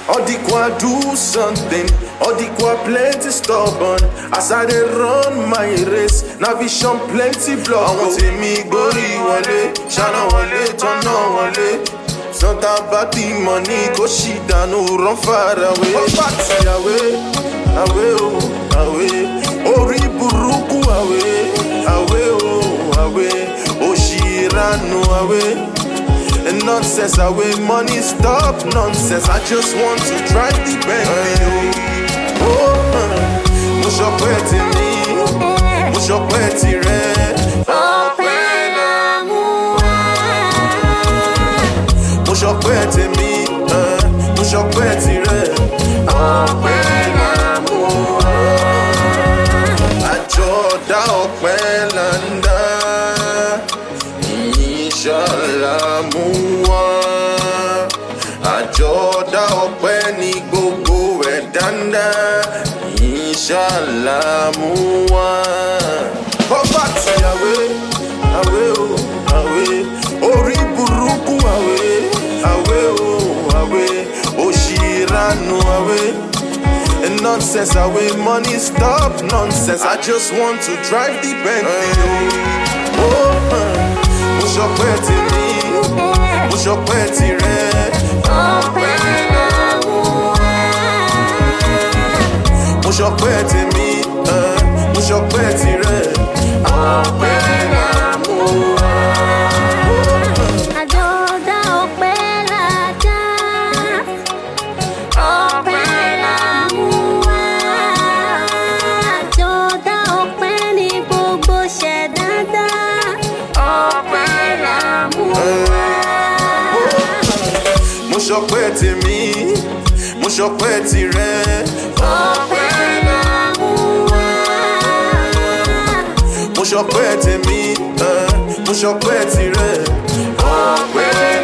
All the qua do something, all the qua plenty stubborn. As I dey run my race, na vision plenty block. I want me gbori wale, shana wale, turn on wale. Something about the money, go shit down, no run far away. Away, away, oh, away. Ori buruku away, away, oh, away. Oshiranu away. And nonsense away, money stop nonsense. I just want to drive the Bentley. Oh, mush up wet in me, mush up wet in red. Mush up wet in me, mush up wet in red. Ajoda opelanda, inshallah muwa. Ajoda openi gbogbo edanda, inshallah muwa. Poverty away, away, oh, away. Ori buruku away, away, oh, away. Oshiranu away. And nonsense away, money stop nonsense. I just want to drive the Bentley. Oh, mush up wet in me, mush up wet in red. Mush up wet in me, mush up wet in red. Mush up wet in me, mush up wet in red. Mush up wet in me, mush up wet in red.